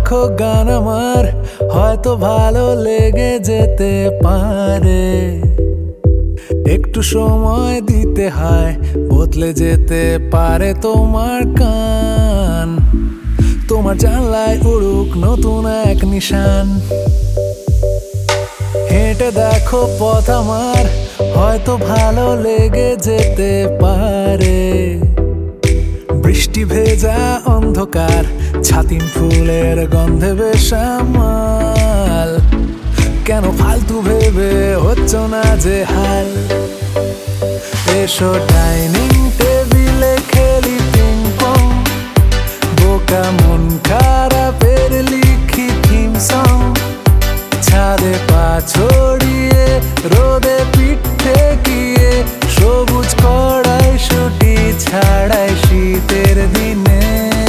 দেখো গান আমার হয়তো ভালো লেগে যেতে পারে। একটু সময় দিতে হয়, বদলে যেতে পারে তোমার কান। তোমার জানলায় উড়ুক নতুন এক নিশান। হেঁটে দেখো পথ আমার হয়তো ভালো লেগে যেতে পারে। বৃষ্টি ভেজা অন্ধকার, ছাতিম ফুলের গন্ধে বেসামাল। কেন ফালতু ভেবে হচ্ছ না যে হাল। এসো ডাইনিং টেবিলে খেলি পিং পং, বোকা মন খারাপের লিখি থিম সং। ছাদে পা ছড়িয়ে রোদে পিঠ ঠেকিয়ে, সবুজ কড়াইশুঁটি ছাড়াই শীতের দিনে।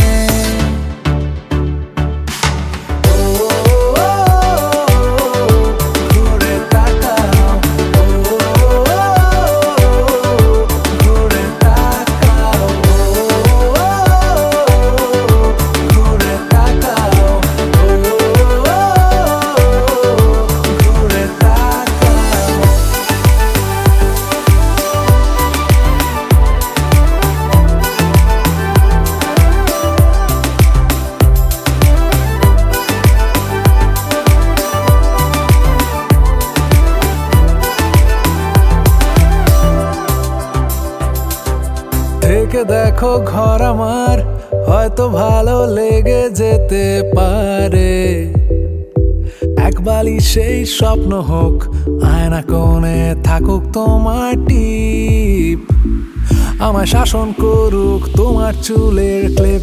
থেকে দেখো ঘর আমার হয়তো ভালো লেগে যেতে পারে। এক বালিশেই স্বপ্ন হোক, আয়না কোণে থাকুক তোমার টিপ। আমায় শাসন করুক তোমার চুলের ক্লিপ।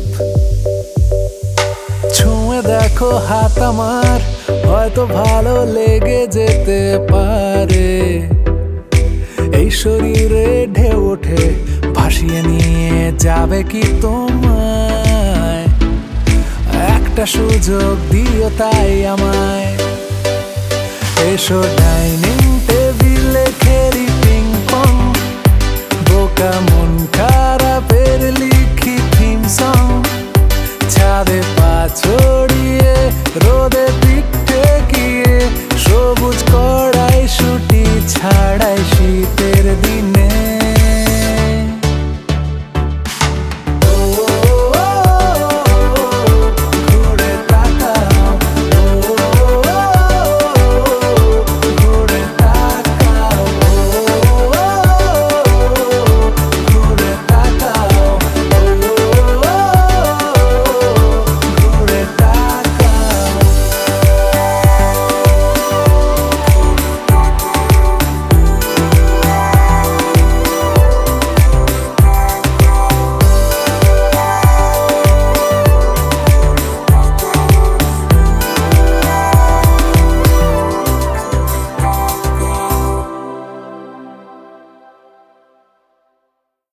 ছুঁয়ে দেখো হাত আমার হয়তো ভালো লেগে যেতে পারে। এই শরীরে ঢেউ ওঠে, ভাসিয়ে নিয়ে যাবে কি তোমায়। একটা সুযোগ দিও তাই আমায়। এসো ডাইনিং টেবিলে খেলি পিং পং, বোকা মন খারাপের লিখি থিম সং। ছাদে পা ছড়িয়ে রোদে পিঠ ঠেকিয়ে, সবুজ কড়াইশুঁটি ছাড়াই শীতের